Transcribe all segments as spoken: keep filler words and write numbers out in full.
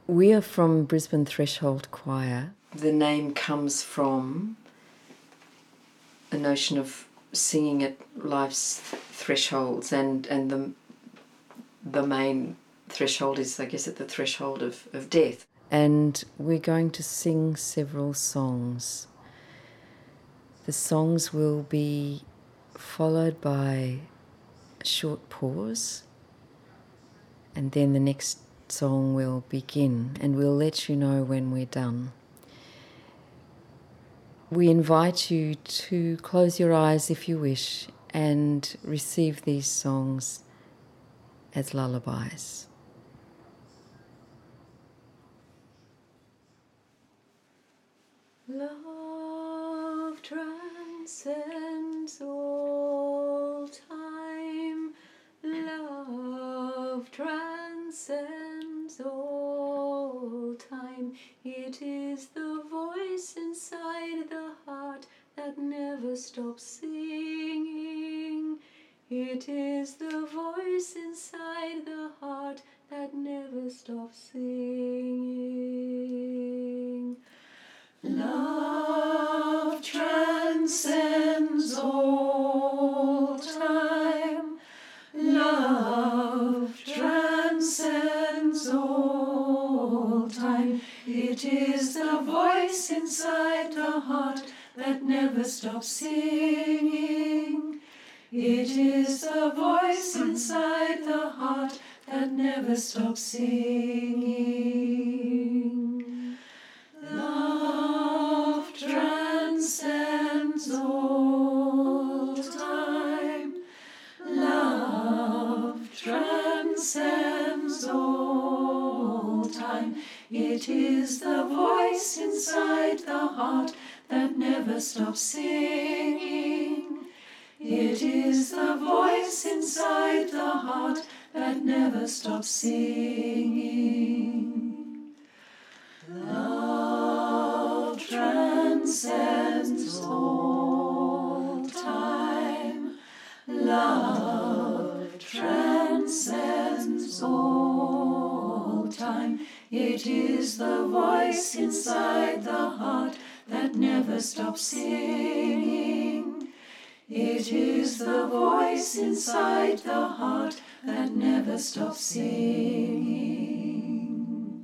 We are from Brisbane Threshold Choir. The name comes from a notion of singing at life's thresholds, and, and the, the main threshold is, I guess, at the threshold of, of death. And we're going to sing several songs. The songs will be followed by a short pause, and then the next song will begin, and we'll let you know when we're done. We invite you to close your eyes if you wish and receive these songs as lullabies. Love transcends all time. Love transcends all time. It is the voice inside the heart that never stops singing. It is the voice inside the heart that never stops singing. Love transcends all time. Love transcends all time. It is the voice inside the heart that never stops singing. It is the voice inside the heart that never stops singing. Love transcends all time. Love transcends all time. It is the voice inside the heart that never stops singing. It is the voice inside the heart that never stops singing. Love transcends all time. Love transcends all time. It is the voice inside the heart that never stops singing. It is the voice inside the heart that never stops singing.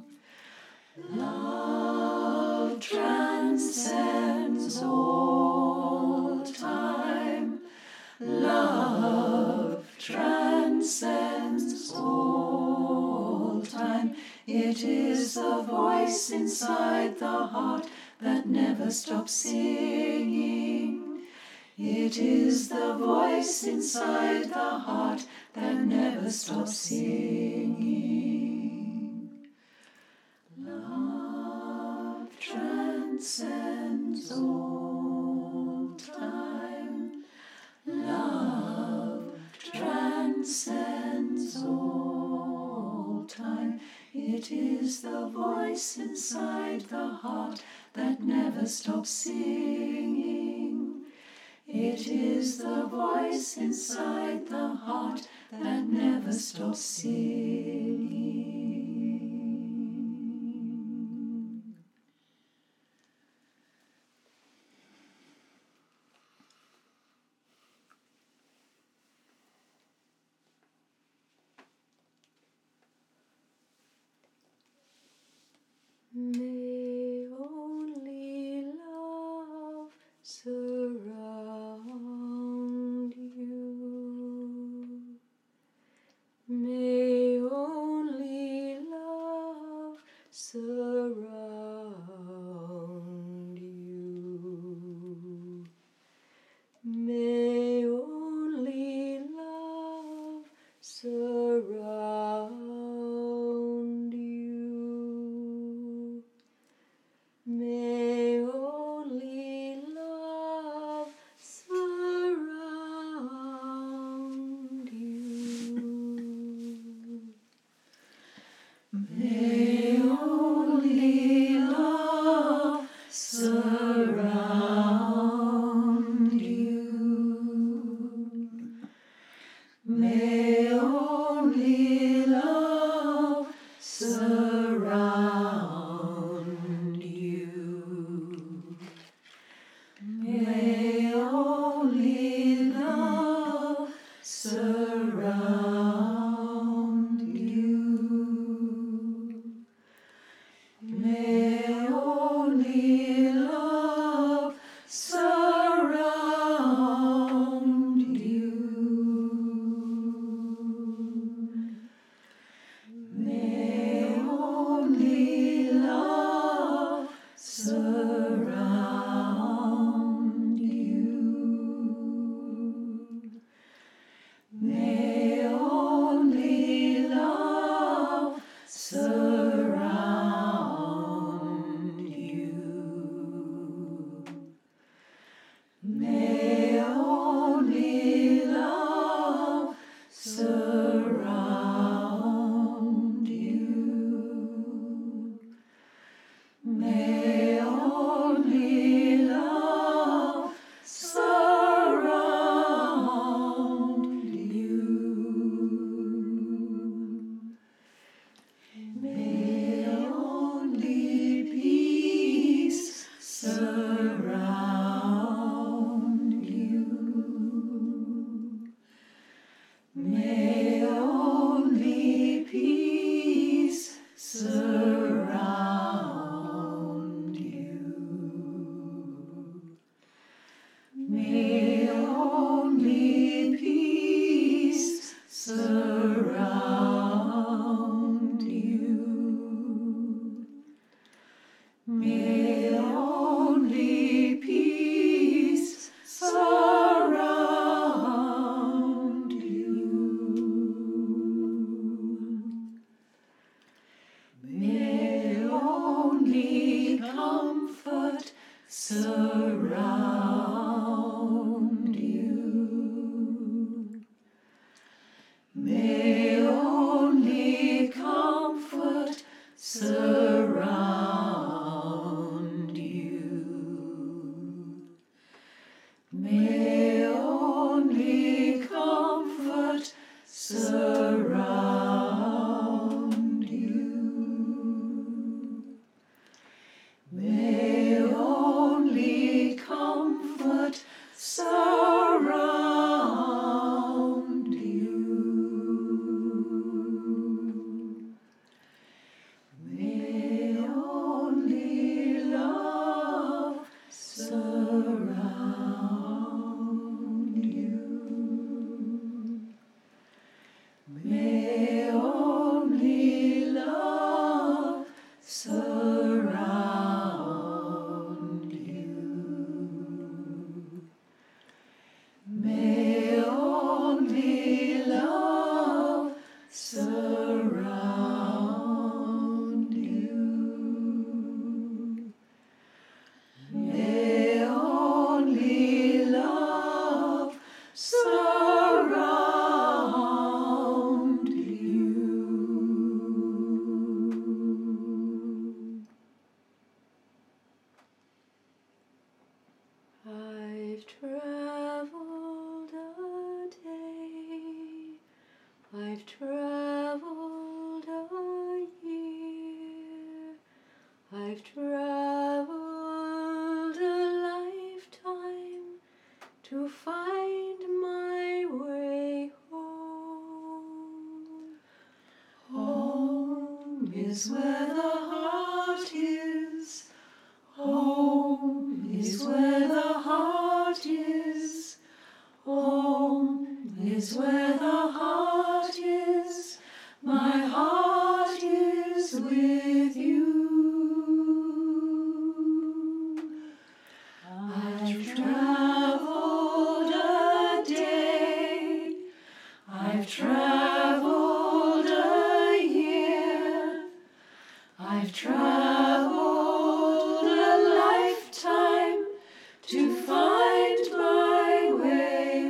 Love transcends all time. Love transcends all time. It is the voice inside the heart that never stops singing. It is the voice inside the heart that never stops singing. Love transcends all time. Love transcends all time. It is the voice inside the heart that never stops singing. It is the voice inside the heart that never stops singing. May only love surround you. May only love surround you. May only love surround you. May only love surround you. May only love surround you. May only love surround you. May only comfort surround you. May only comfort surround you. May only comfort surround you. May only comfort surround you. May only love surround you. May only love surround you. May only love surround you. May only love surround you. I've traveled a day, I've traveled a year, I've traveled a lifetime to find my way home. Home is where the heart is. Home is where the heart is. Home is where the heart is. My heart is with you. I've traveled a day. I've traveled a year. I've traveled a lifetime to find my way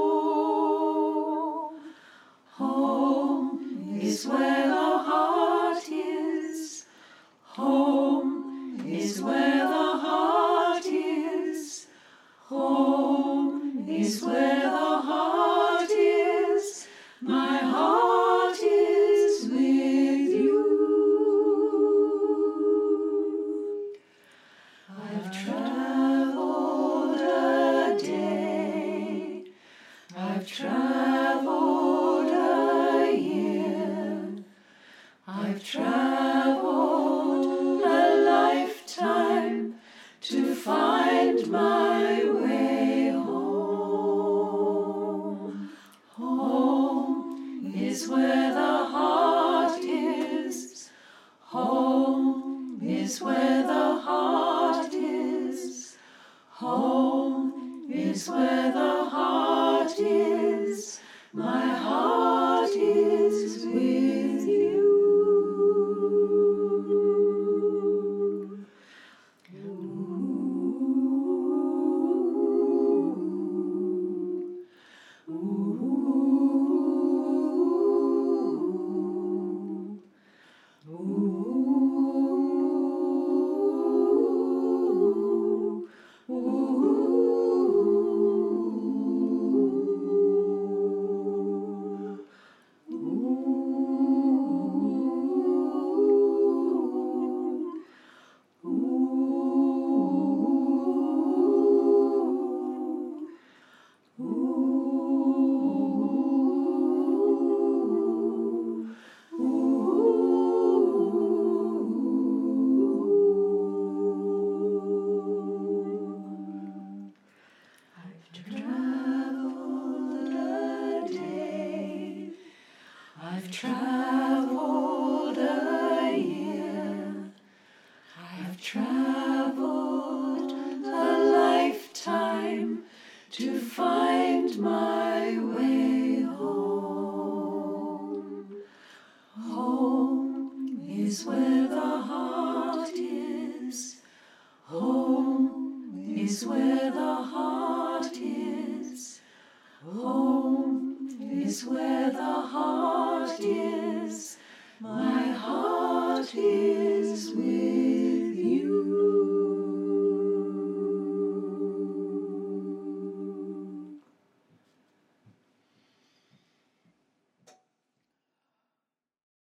home. Home is where the heart is. Home is where the heart is. Home is where the heart is. My heart is with you. I've traveled a day. I've traveled a year. I've traveled a lifetime to find my way home. Home is where the heart is. Home is where the heart is. Home is where the heart is. My heart is with you. Ooh. Ooh. Ooh. I've traveled a year. I've traveled a lifetime to find my way home. Home is is where the heart is. Home is where the heart is. Home is where the heart is.